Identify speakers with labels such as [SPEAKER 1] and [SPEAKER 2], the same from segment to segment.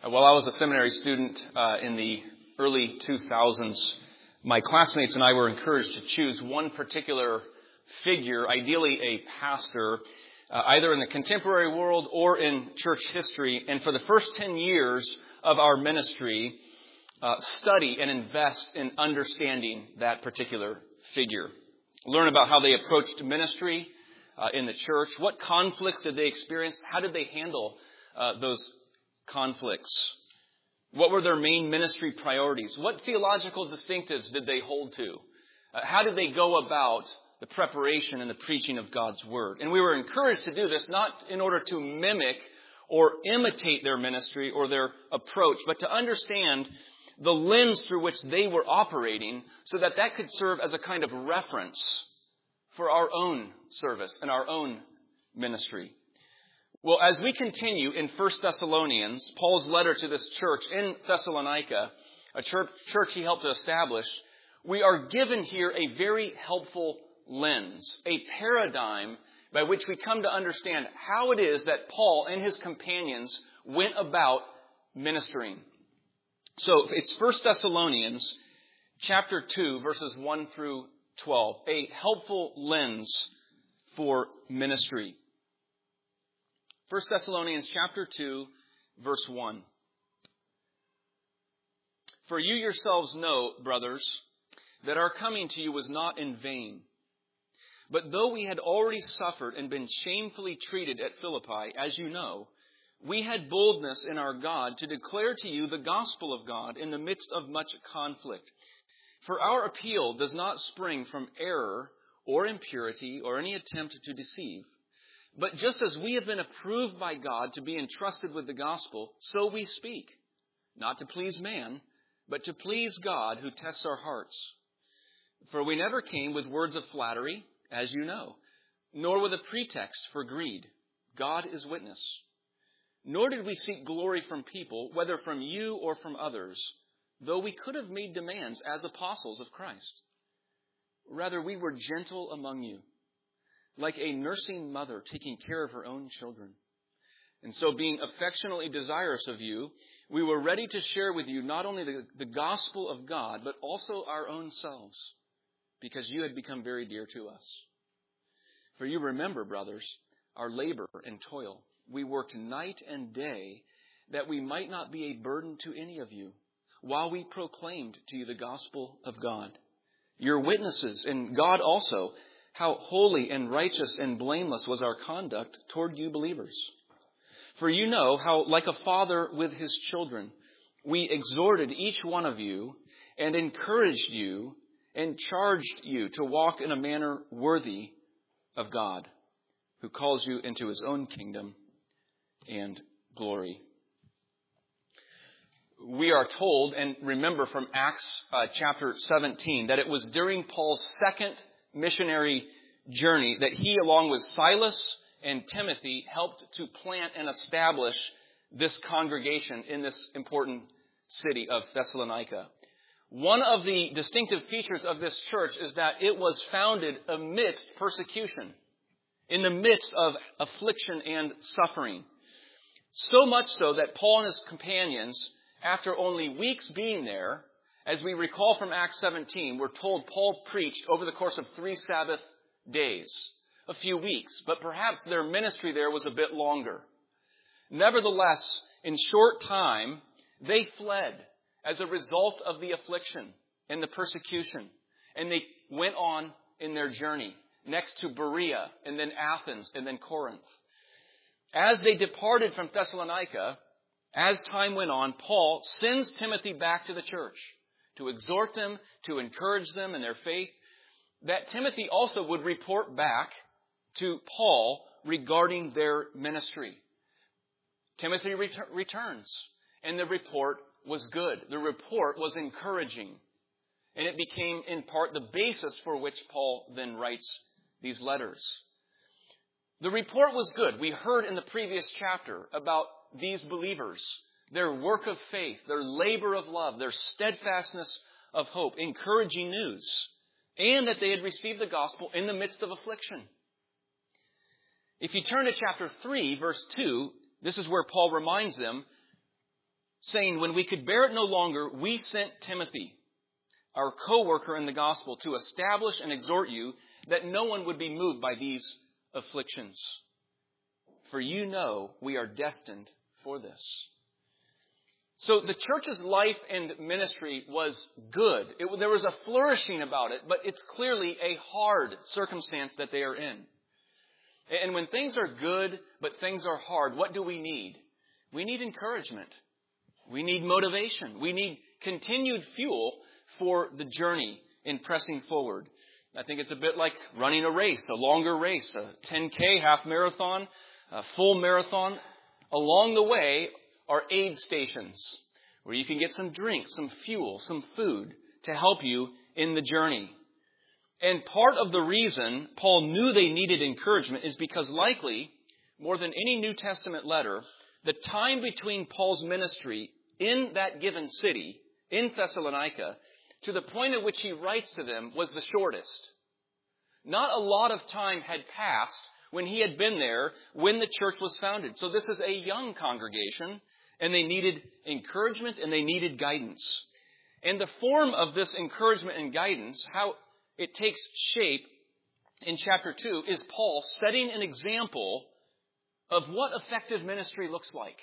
[SPEAKER 1] While I was a seminary student in the early 2000s, my classmates and I were encouraged to choose one particular figure, ideally a pastor, either in the contemporary world or in church history, and for the first 10 years of our ministry, study and invest in understanding that particular figure. Learn about how they approached ministry in the church. What conflicts did they experience? How did they handle those conflicts? What were their main ministry priorities? What theological distinctives did they hold to? How did they go about the preparation and the preaching of God's Word? And we were encouraged to do this not in order to mimic or imitate their ministry or their approach, but to understand the lens through which they were operating so that that could serve as a kind of reference for our own service and our own ministry. Well, as we continue in 1 Thessalonians, Paul's letter to this church in Thessalonica, a church he helped to establish, we are given here a very helpful lens, a paradigm by which we come to understand how it is that Paul and his companions went about ministering. So it's 1 Thessalonians chapter 2, verses 1 through 12, a helpful lens for ministry. 1 Thessalonians chapter 2, verse 1. For you yourselves know, brothers, that our coming to you was not in vain. But though we had already suffered and been shamefully treated at Philippi, as you know, we had boldness in our God to declare to you the gospel of God in the midst of much conflict. For our appeal does not spring from error or impurity or any attempt to deceive. But just as we have been approved by God to be entrusted with the gospel, so we speak, not to please man, but to please God who tests our hearts. For we never came with words of flattery, as you know, nor with a pretext for greed. God is witness. Nor did we seek glory from people, whether from you or from others, though we could have made demands as apostles of Christ. Rather, we were gentle among you, like a nursing mother taking care of her own children. And so being affectionately desirous of you, we were ready to share with you not only the gospel of God, but also our own selves, because you had become very dear to us. For you remember, brothers, our labor and toil. We worked night and day that we might not be a burden to any of you, while we proclaimed to you the gospel of God. Your witnesses, and God also, how holy and righteous and blameless was our conduct toward you believers. For you know how, like a father with his children, we exhorted each one of you and encouraged you and charged you to walk in a manner worthy of God, who calls you into his own kingdom and glory. We are told, and remember from Acts chapter 17, that it was during Paul's second missionary journey that he, along with Silas and Timothy, helped to plant and establish this congregation in this important city of Thessalonica. One of the distinctive features of this church is that it was founded amidst persecution, in the midst of affliction and suffering. So much so that Paul and his companions, after only weeks being there, as we recall from Acts 17, we're told Paul preached over the course of 3 Sabbath days, a few weeks, but perhaps their ministry there was a bit longer. Nevertheless, in short time, they fled as a result of the affliction and the persecution, and they went on in their journey, next to Berea, and then Athens, and then Corinth. As they departed from Thessalonica, as time went on, Paul sends Timothy back to the church to exhort them, to encourage them in their faith, that Timothy also would report back to Paul regarding their ministry. Timothy returns, and the report was good. The report was encouraging, and it became in part the basis for which Paul then writes these letters. The report was good. We heard in the previous chapter about these believers, their work of faith, their labor of love, their steadfastness of hope, encouraging news, and that they had received the gospel in the midst of affliction. If you turn to chapter 3, verse 2, this is where Paul reminds them, saying, when we could bear it no longer, we sent Timothy, our co-worker in the gospel, to establish and exhort you that no one would be moved by these afflictions. For you know we are destined for this. So the church's life and ministry was good. There was a flourishing about it, but it's clearly a hard circumstance that they are in. And when things are good, but things are hard, what do we need? We need encouragement. We need motivation. We need continued fuel for the journey in pressing forward. I think it's a bit like running a race, a longer race, a 10K, half marathon, a full marathon. Along the way are aid stations where you can get some drink, some fuel, some food to help you in the journey. And part of the reason Paul knew they needed encouragement is because likely, more than any New Testament letter, the time between Paul's ministry in that given city, in Thessalonica, to the point at which he writes to them was the shortest. Not a lot of time had passed when he had been there when the church was founded. So this is a young congregation, and they needed encouragement and they needed guidance. And the form of this encouragement and guidance, how it takes shape in chapter 2, is Paul setting an example of what effective ministry looks like.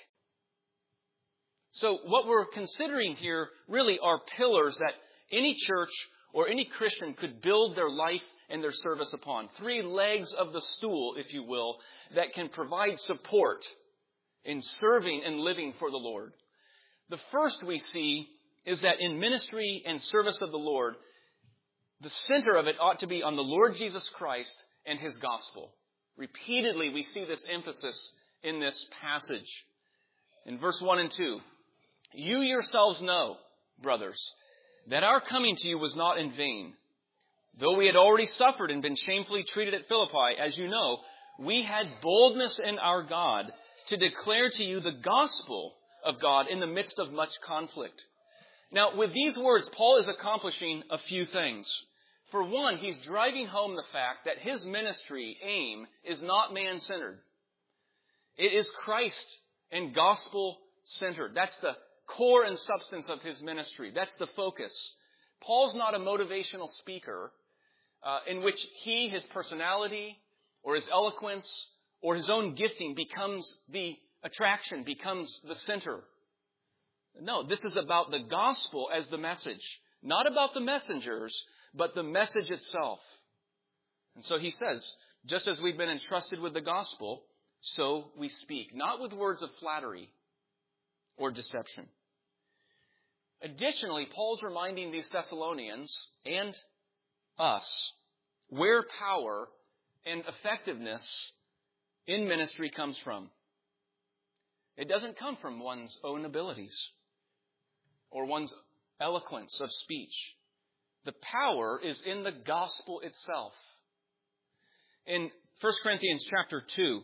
[SPEAKER 1] So what we're considering here really are pillars that any church or any Christian could build their life and their service upon. 3 legs of the stool, if you will, that can provide support in serving and living for the Lord. The first we see is that in ministry and service of the Lord, the center of it ought to be on the Lord Jesus Christ and His gospel. Repeatedly, we see this emphasis in this passage. In verse 1 and 2, you yourselves know, brothers, that our coming to you was not in vain. Though we had already suffered and been shamefully treated at Philippi, as you know, we had boldness in our God to declare to you the gospel of God in the midst of much conflict. Now, with these words, Paul is accomplishing a few things. For one, he's driving home the fact that his ministry aim is not man-centered. It is Christ and gospel-centered. That's the core and substance of his ministry. That's the focus. Paul's not a motivational speaker in which his personality or his eloquence or his own gifting becomes the attraction, becomes the center. No, this is about the gospel as the message. Not about the messengers, but the message itself. And so he says, just as we've been entrusted with the gospel, so we speak. Not with words of flattery or deception. Additionally, Paul's reminding these Thessalonians and us where power and effectiveness in ministry comes from. It doesn't come from one's own abilities or one's eloquence of speech. The power is in the gospel itself. In 1 Corinthians chapter 2,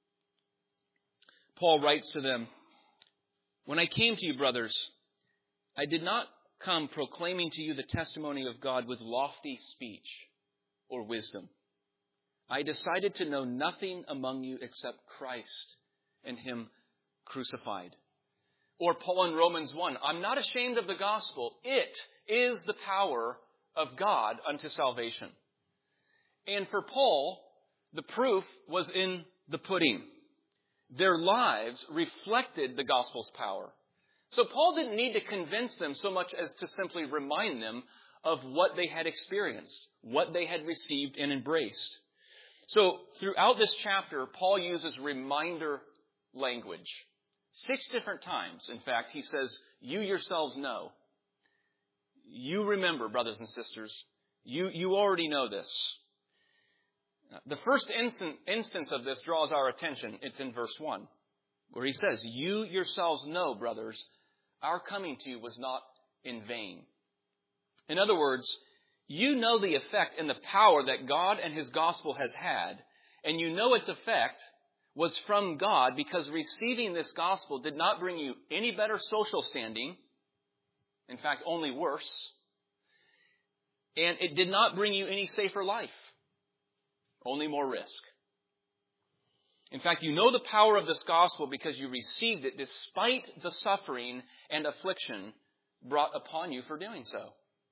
[SPEAKER 1] Paul writes to them, when I came to you, brothers, I did not come proclaiming to you the testimony of God with lofty speech or wisdom. I decided to know nothing among you except Christ and Him crucified. Or Paul in Romans 1, I'm not ashamed of the gospel. It is the power of God unto salvation. And for Paul, the proof was in the pudding. Their lives reflected the gospel's power. So Paul didn't need to convince them so much as to simply remind them of what they had experienced, what they had received and embraced. So throughout this chapter, Paul uses reminder language. 6 different times, in fact, he says, you yourselves know. You remember, brothers and sisters. You already know this. The first instance of this draws our attention. It's in verse 1, where he says, you yourselves know, brothers, our coming to you was not in vain. In other words, you know the effect and the power that God and His gospel has had, and you know its effect was from God because receiving this gospel did not bring you any better social standing, in fact, only worse, and it did not bring you any safer life, only more risk. In fact, you know the power of this gospel because you received it despite the suffering and affliction brought upon you for doing so.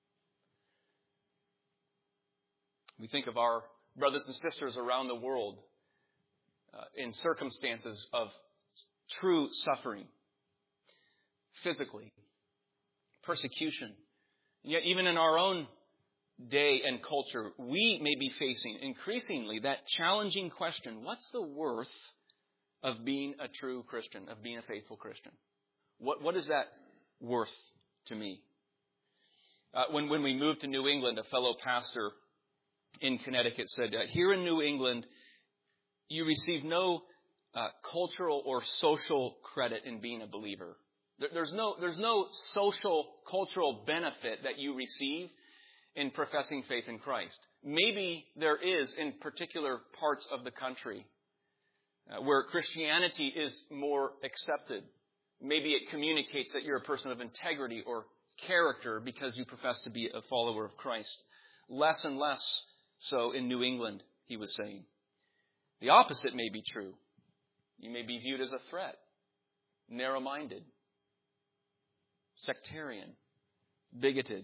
[SPEAKER 1] We think of our brothers and sisters around the world in circumstances of true suffering, physically, persecution. Yet even in our own day and culture, we may be facing increasingly that challenging question, what's the worth of being a true Christian, of being a faithful Christian? What is that worth to me? When we moved to New England, a fellow pastor in Connecticut said, here in New England, you receive no cultural or social credit in being a believer. There's no social, cultural benefit that you receive in professing faith in Christ. Maybe there is in particular parts of the country where Christianity is more accepted. Maybe it communicates that you're a person of integrity or character because you profess to be a follower of Christ. Less and less so in New England, he was saying. The opposite may be true. You may be viewed as a threat, narrow-minded, sectarian, bigoted.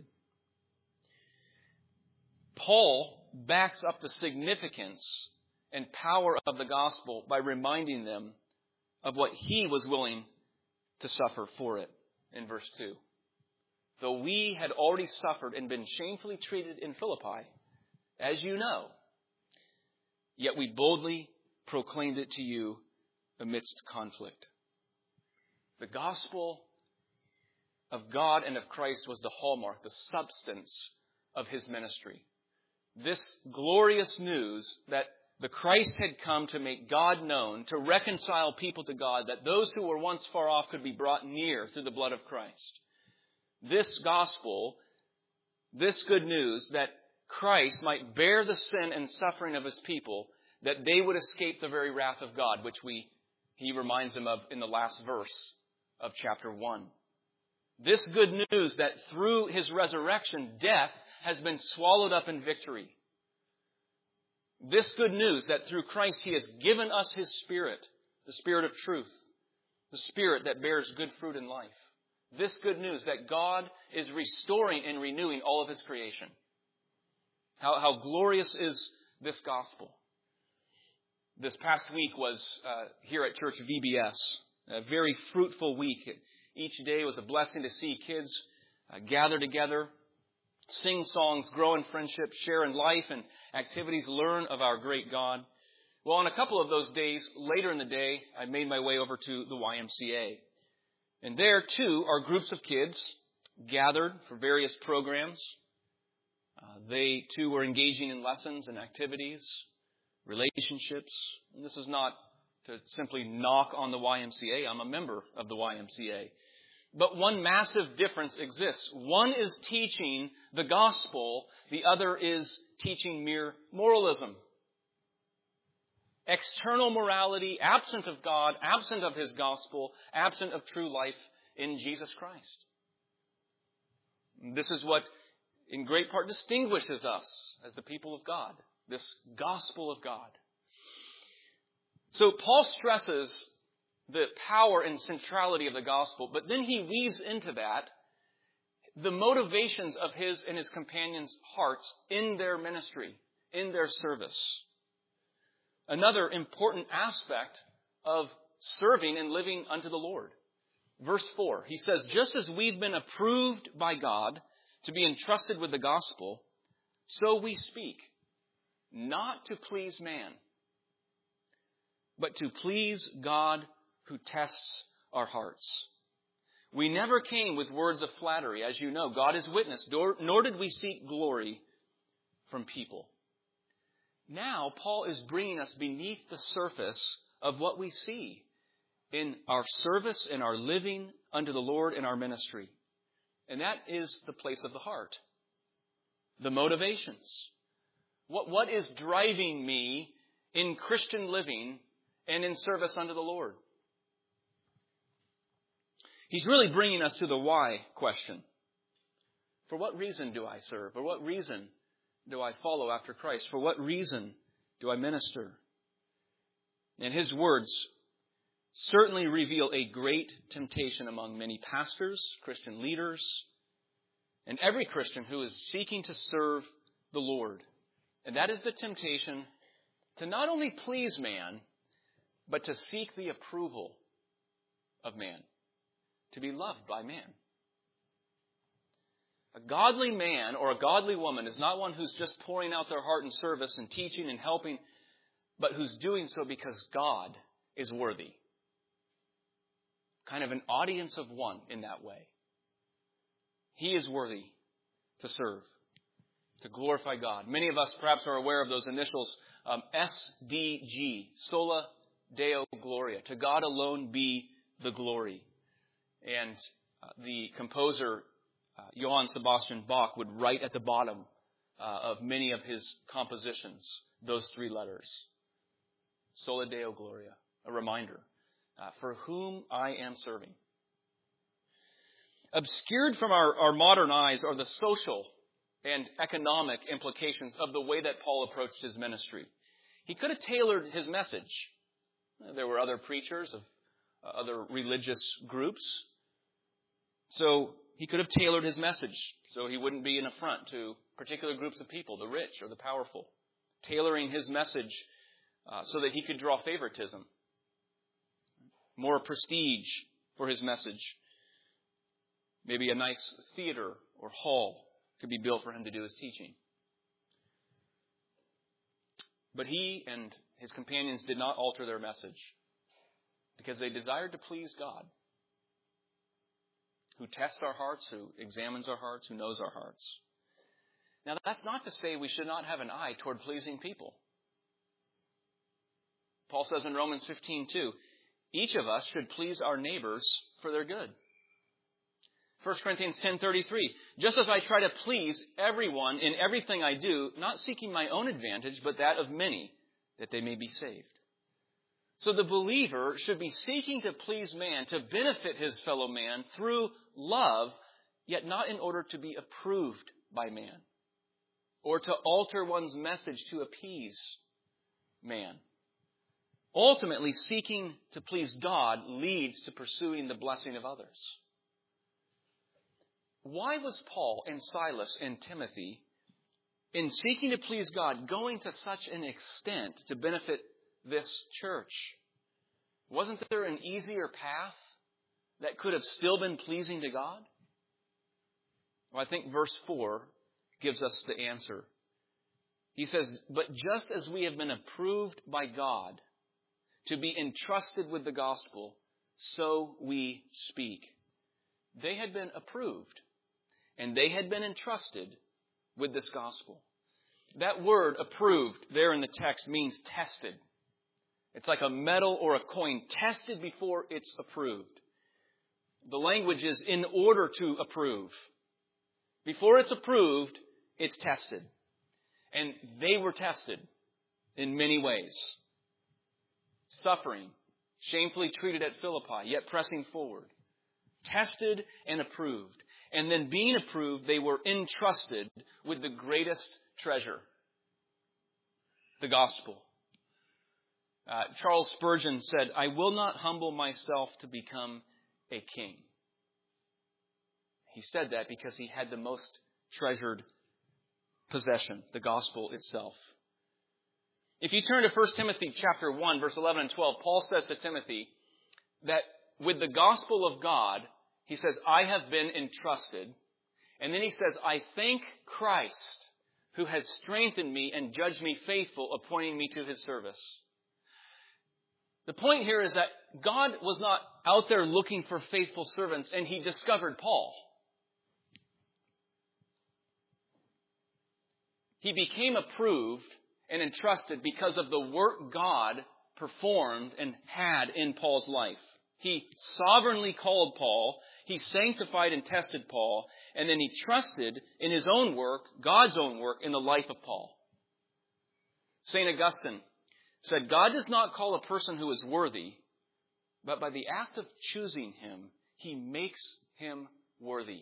[SPEAKER 1] Paul backs up the significance and power of the gospel by reminding them of what he was willing to suffer for it in verse 2. Though we had already suffered and been shamefully treated in Philippi, as you know, yet we boldly proclaimed it to you amidst conflict. The gospel of God and of Christ was the hallmark, the substance of his ministry. This glorious news that the Christ had come to make God known, to reconcile people to God, that those who were once far off could be brought near through the blood of Christ. This gospel, this good news that Christ might bear the sin and suffering of his people, that they would escape the very wrath of God, which he reminds them of in the last verse of chapter 1. This good news that through his resurrection, death has been swallowed up in victory. This good news that through Christ he has given us his Spirit, the Spirit of truth, the Spirit that bears good fruit in life. This good news that God is restoring and renewing all of his creation. How glorious is this gospel. This past week was here at Church VBS, a very fruitful week. Each day was a blessing to see kids gather together, sing songs, grow in friendship, share in life and activities, learn of our great God. Well, on a couple of those days, later in the day, I made my way over to the YMCA. And there, too, are groups of kids gathered for various programs. They, too, were engaging in lessons and activities, relationships. And this is not to simply knock on the YMCA. I'm a member of the YMCA. But one massive difference exists. One is teaching the gospel. The other is teaching mere moralism. External morality, absent of God, absent of his gospel, absent of true life in Jesus Christ. This is what in great part distinguishes us as the people of God. This gospel of God. So Paul stresses the power and centrality of the gospel, but then he weaves into that the motivations of his and his companions' hearts in their ministry, in their service. Another important aspect of serving and living unto the Lord. Verse 4, he says, just as we've been approved by God to be entrusted with the gospel, so we speak, not to please man, but to please God who tests our hearts. We never came with words of flattery. As you know, God is witness, nor did we seek glory from people. Now, Paul is bringing us beneath the surface of what we see in our service, in our living unto the Lord, in our ministry. And that is the place of the heart. The motivations. What is driving me in Christian living and in service unto the Lord? He's really bringing us to the why question. For what reason do I serve? For what reason do I follow after Christ? For what reason do I minister? And his words certainly reveal a great temptation among many pastors, Christian leaders, and every Christian who is seeking to serve the Lord. And that is the temptation to not only please man, but to seek the approval of man, to be loved by man. A godly man or a godly woman is not one who's just pouring out their heart in service and teaching and helping, but who's doing so because God is worthy. Kind of an audience of one in that way. He is worthy to serve, to glorify God. Many of us perhaps are aware of those initials, SDG, Sola Deo Gloria. To God alone be the glory. And the composer, Johann Sebastian Bach, would write at the bottom of many of his compositions those three letters. Sola Deo Gloria, a reminder for whom I am serving. Obscured from our modern eyes are the social and economic implications of the way that Paul approached his ministry. He could have tailored his message. There were other preachers of other religious groups. So he could have tailored his message so he wouldn't be an affront to particular groups of people, the rich or the powerful. Tailoring his message so that he could draw favoritism. More prestige for his message. Maybe a nice theater or hall could be built for him to do his teaching. But he and his companions did not alter their message because they desired to please God, who tests our hearts, who examines our hearts, who knows our hearts. Now, that's not to say we should not have an eye toward pleasing people. Paul says in Romans 15:2, each of us should please our neighbors for their good. 1 Corinthians 10:33, just as I try to please everyone in everything I do, not seeking my own advantage, but that of many, that they may be saved. So the believer should be seeking to please man, to benefit his fellow man through love, yet not in order to be approved by man, or to alter one's message to appease man. Ultimately, seeking to please God leads to pursuing the blessing of others. Why was Paul and Silas and Timothy, in seeking to please God, going to such an extent to benefit this church? Wasn't there an easier path that could have still been pleasing to God? Well, I think verse 4 gives us the answer. He says, but just as we have been approved by God to be entrusted with the gospel, so we speak. They had been approved, and they had been entrusted with this gospel. That word, approved, there in the text means tested. It's like a metal or a coin, tested before it's approved. The language is in order to approve. Before it's approved, it's tested. And they were tested in many ways. Suffering, shamefully treated at Philippi, yet pressing forward. Tested and approved. And then being approved, they were entrusted with the greatest treasure, the gospel. Charles Spurgeon said, I will not humble myself to become a king. He said that because he had the most treasured possession, the gospel itself. If you turn to 1 Timothy chapter 1, verse 11 and 12, Paul says to Timothy that with the gospel of God, he says, I have been entrusted. And then he says, I thank Christ who has strengthened me and judged me faithful, appointing me to his service. The point here is that God was not out there looking for faithful servants, and he discovered Paul. He became approved and entrusted because of the work God performed and had in Paul's life. He sovereignly called Paul, he sanctified and tested Paul, and then he trusted in his own work, God's own work, in the life of Paul. St. Augustine said, God does not call a person who is worthy, but by the act of choosing him, he makes him worthy.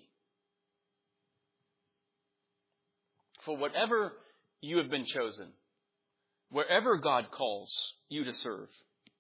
[SPEAKER 1] For whatever you have been chosen, wherever God calls you to serve,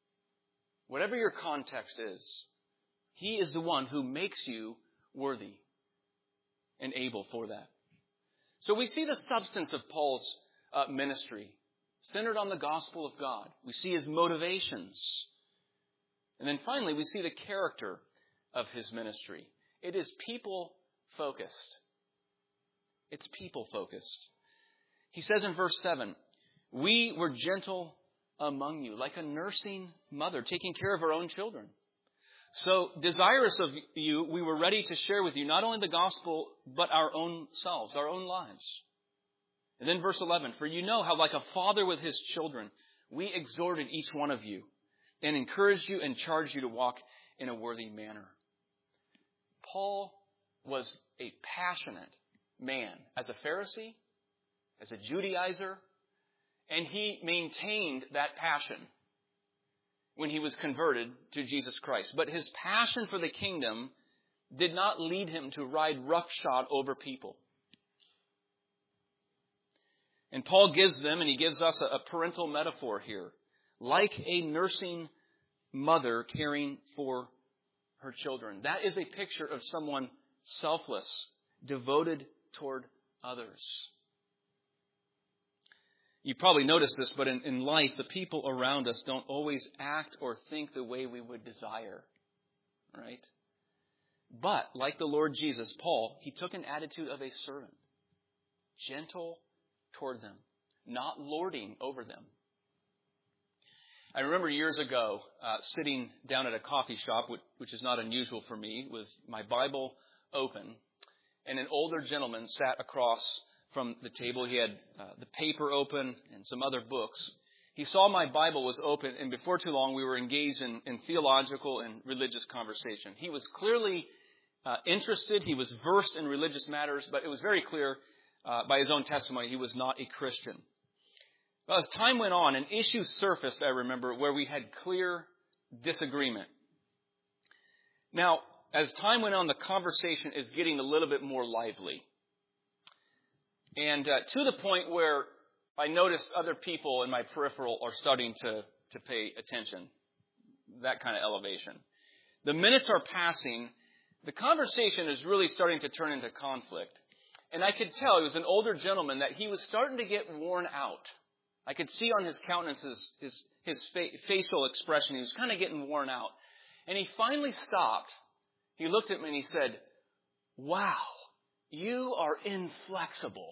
[SPEAKER 1] whatever your context is, He is the one who makes you worthy and able for that. So we see the substance of Paul's ministry centered on the gospel of God. We see his motivations. And then finally, we see the character of his ministry. It is people-focused. It's people-focused. He says in verse 7, we were gentle among you, like a nursing mother, taking care of her own children. So, desirous of you, we were ready to share with you not only the gospel, but our own selves, our own lives. And then verse 11, for you know how like a father with his children, we exhorted each one of you and encouraged you and charged you to walk in a worthy manner. Paul was a passionate man as a Pharisee, as a Judaizer, and he maintained that passion when he was converted to Jesus Christ. But his passion for the kingdom did not lead him to ride roughshod over people. And Paul gives them, and he gives us a parental metaphor here, like a nursing mother caring for her children. That is a picture of someone selfless, devoted toward others. You probably noticed this, but in life, the people around us don't always act or think the way we would desire. Right? But, like the Lord Jesus, Paul, he took an attitude of a servant. Gentle toward them. Not lording over them. I remember years ago sitting down at a coffee shop, which is not unusual for me, with my Bible open. And an older gentleman sat across from the table. He had the paper open and some other books. He saw my Bible was open, and before too long we were engaged in theological and religious conversation. He was clearly interested. He was versed in religious matters, but it was very clear by his own testimony he was not a Christian. Well, as time went on, an issue surfaced, I remember, where we had clear disagreement. Now, as time went on, the conversation is getting a little bit more lively. And to the point where I notice other people in my peripheral are starting to pay attention. That kind of elevation. The minutes are passing. The conversation is really starting to turn into conflict. And I could tell, he was an older gentleman, that he was starting to get worn out. I could see on his countenance, his facial expression, he was kind of getting worn out. And he finally stopped. He looked at me and he said, wow, you are inflexible.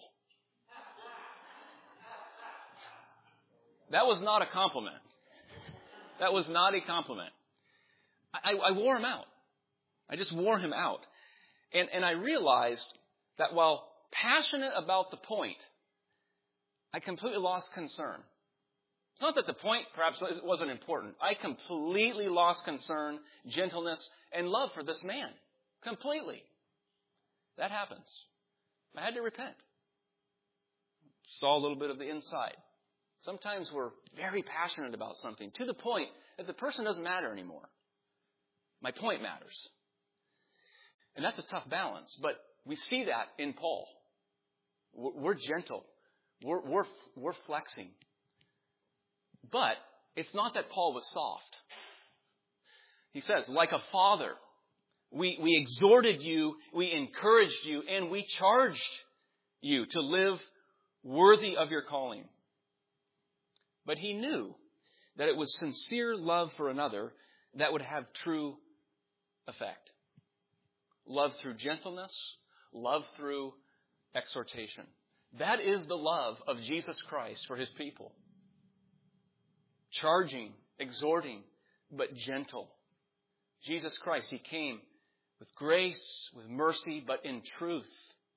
[SPEAKER 1] That was not a compliment. That was not a compliment. I wore him out. I just wore him out. And I realized that while passionate about the point, I completely lost concern. It's not that the point perhaps wasn't important. I completely lost concern, gentleness, and love for this man. Completely. That happens. I had to repent. Saw a little bit of the inside. Sometimes we're very passionate about something to the point that the person doesn't matter anymore. My point matters. And that's a tough balance. But we see that in Paul. We're gentle. We're flexing. But it's not that Paul was soft. He says, like a father, we exhorted you, we encouraged you, and we charged you to live worthy of your calling. But he knew that it was sincere love for another that would have true effect. Love through gentleness, love through exhortation. That is the love of Jesus Christ for his people. Charging, exhorting, but gentle. Jesus Christ, he came with grace, with mercy, but in truth.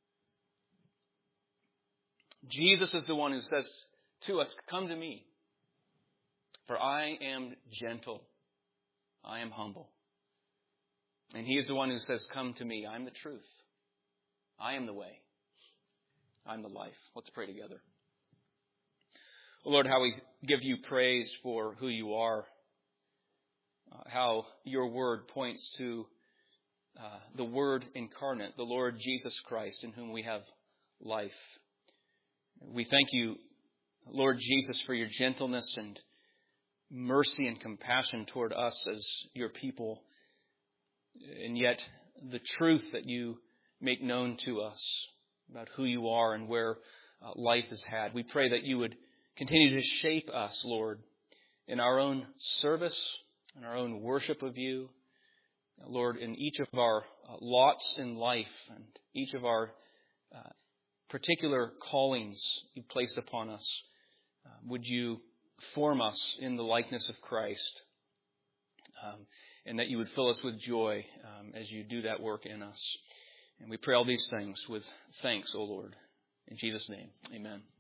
[SPEAKER 1] Jesus is the one who says to us, come to me, for I am gentle. I am humble. And he is the one who says, come to me. I'm the truth. I am the way. I'm the life. Let's pray together. Oh Lord, how we give you praise for who you are. How your word points to the Word incarnate, the Lord Jesus Christ, in whom we have life. We thank you, Lord Jesus, for your gentleness and mercy and compassion toward us as your people, and yet the truth that you make known to us about who you are and where life is had. We pray that you would continue to shape us, Lord, in our own service, in our own worship of you. Lord, in each of our lots in life and each of our particular callings you've placed upon us, would you form us in the likeness of Christ, and that you would fill us with joy as you do that work in us. And we pray all these things with thanks, O Lord. In Jesus' name, amen.